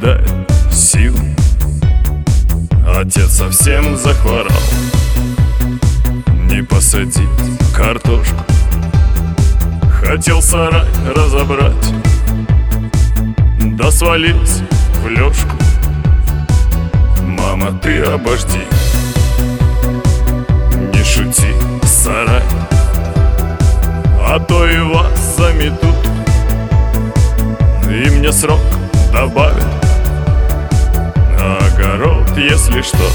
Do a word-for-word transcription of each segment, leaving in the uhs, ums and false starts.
придать сил. Отец совсем захворал, не посадить картошку. Хотел сарай разобрать, да свалился в лёжку. Мама, ты обожди, не шути, сарай, а то и вас заметут, и мне срок добавят. А огород, если что,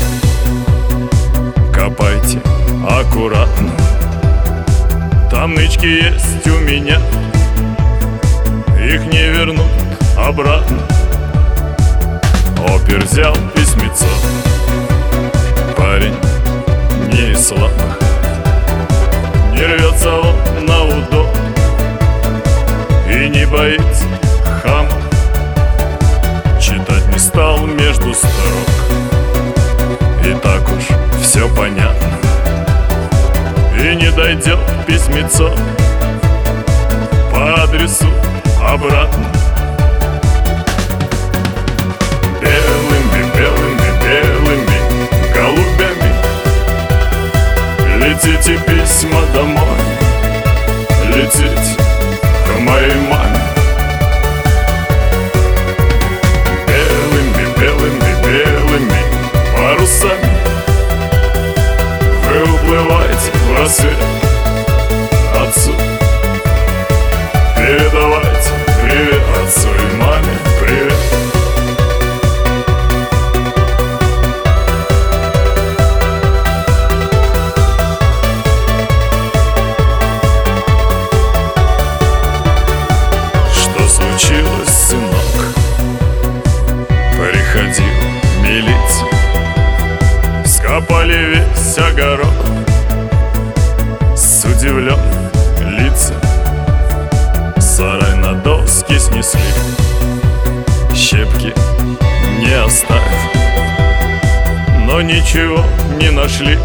копайте аккуратно. Там нычки есть у меня, их не вернут обратно. Опер взял письмецо, парень не из слабых, не рвется он на удок и не боится хама. Читать не стал между строк, и так уж все понятно. И не дойдет письмецо по адресу обратно. Белыми, белыми, белыми голубями летите письма домой, летите к моей маме. Белыми, белыми, белыми парусами вы уплываете в рассвет. Отцу передавайте привет, отцу и маме привет. Что случилось, сынок? Приходил милиция, скопали весь огород с удивленным лицом. Сарай на доски снесли, щепки не оставив, но ничего не нашли,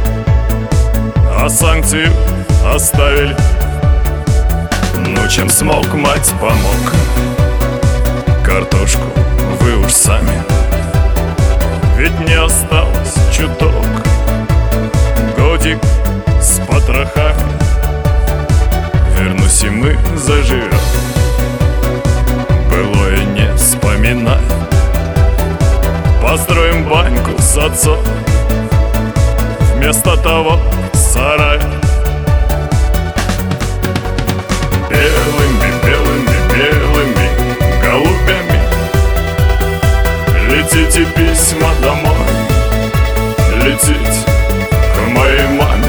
а санкцию оставили. Ну, чем смог, мать помог. Картошку вы уж сами, ведь не осталось чуток. Годик с потрохами, вернусь и мы заживем. Былое не вспоминай, построим баньку с отцом вместо того сарая. Белыми, белыми, белыми голубями летите письма домой, летите к моей маме.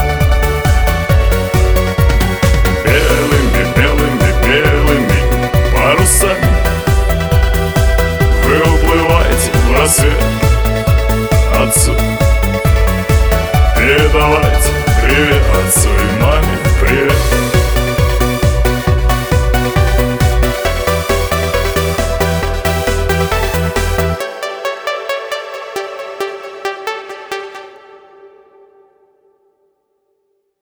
Белыми, белыми, белыми парусами вы уплываете в рассвет. Отцу передавайте привет.